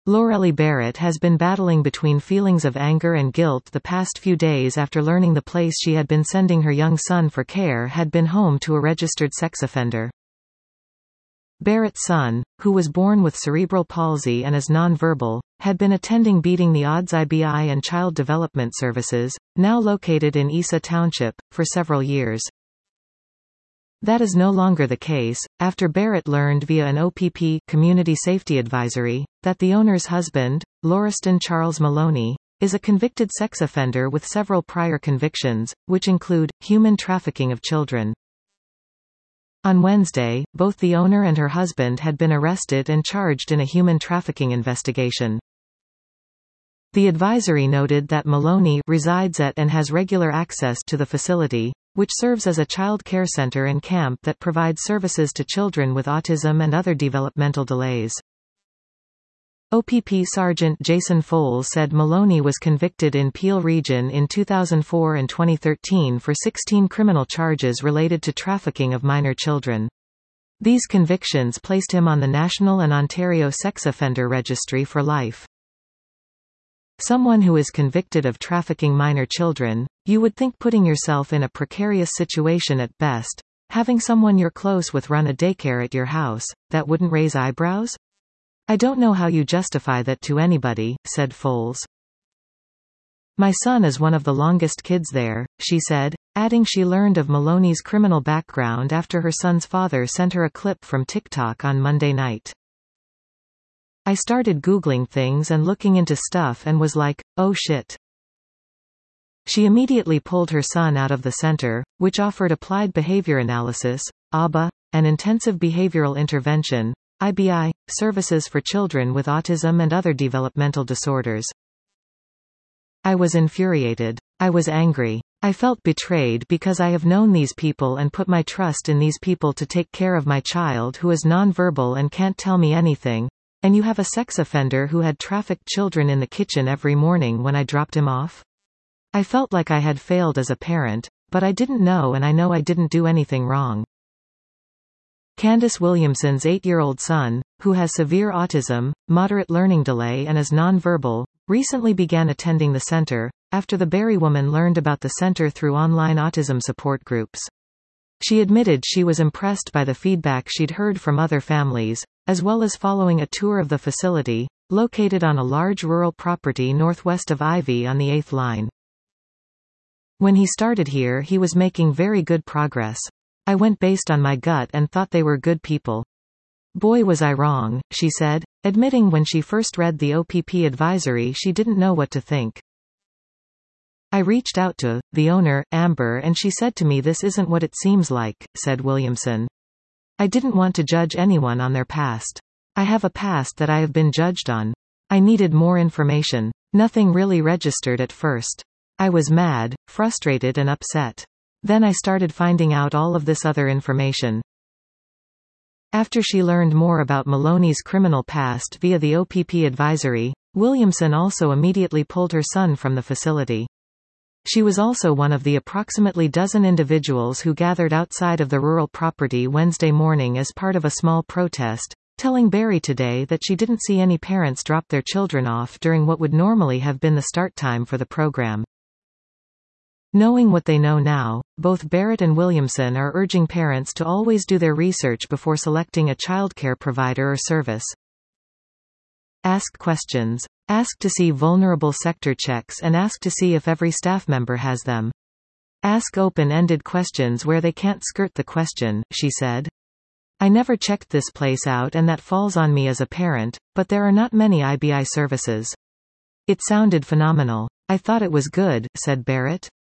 Lorelei Barrett has been battling between feelings of anger and guilt the past few days after learning the place she had been sending her young son for care had been home to a registered sex offender. Barrett's son, who was born with cerebral palsy and is nonverbal, had been attending Beating the Odds IBI and Child Development Services, now located in Isa Township, for several years. That is no longer the case, after Barrett learned via an OPP community safety advisory, that the owner's husband, Lauriston Charles Maloney, is a convicted sex offender with several prior convictions, which include human trafficking of children. On Wednesday, both the owner and her husband had been arrested and charged in a human trafficking investigation. The advisory noted that Maloney resides at and has regular access to the facility, which serves as a child care center and camp that provides services to children with autism and other developmental delays. OPP Sergeant Jason Foles said Maloney was convicted in Peel Region in 2004 and 2013 for 16 criminal charges related to trafficking of minor children. These convictions placed him on the National and Ontario Sex Offender Registry for life. Someone who is convicted of trafficking minor children, you would think putting yourself in a precarious situation at best. Having someone you're close with run a daycare at your house, that wouldn't raise eyebrows? I don't know how you justify that to anybody, said Foles. My son is one of the longest kids there, she said, adding she learned of Maloney's criminal background after her son's father sent her a clip from TikTok on Monday night. I started Googling things and looking into stuff and was like, oh shit. She immediately pulled her son out of the center, which offered applied behavior analysis, ABA, and intensive behavioral intervention, IBI, services for children with autism and other developmental disorders. I was infuriated. I was angry. I felt betrayed because I have known these people and put my trust in these people to take care of my child who is nonverbal and can't tell me anything, and you have a sex offender who had trafficked children in the kitchen every morning when I dropped him off? I felt like I had failed as a parent, but I didn't know, and I know I didn't do anything wrong. Candace Williamson's 8-year-old son, who has severe autism, moderate learning delay and is nonverbal, recently began attending the center, after the Barrie woman learned about the center through online autism support groups. She admitted she was impressed by the feedback she'd heard from other families, as well as following a tour of the facility, located on a large rural property northwest of Ivy on the 8th line. When he started here, he was making very good progress. I went based on my gut and thought they were good people. Boy was I wrong, she said, admitting when she first read the OPP advisory she didn't know what to think. I reached out to the owner, Amber, and she said to me this isn't what it seems like, said Williamson. I didn't want to judge anyone on their past. I have a past that I have been judged on. I needed more information. Nothing really registered at first. I was mad, frustrated and upset. Then I started finding out all of this other information. After she learned more about Maloney's criminal past via the OPP advisory, Williamson also immediately pulled her son from the facility. She was also one of the approximately dozen individuals who gathered outside of the rural property Wednesday morning as part of a small protest, telling Barrie Today that she didn't see any parents drop their children off during what would normally have been the start time for the program. Knowing what they know now, both Barrett and Williamson are urging parents to always do their research before selecting a childcare provider or service. Ask questions. Ask to see vulnerable sector checks and ask to see if every staff member has them. Ask open-ended questions where they can't skirt the question, she said. I never checked this place out and that falls on me as a parent, but there are not many IBI services. It sounded phenomenal. I thought it was good, said Barrett.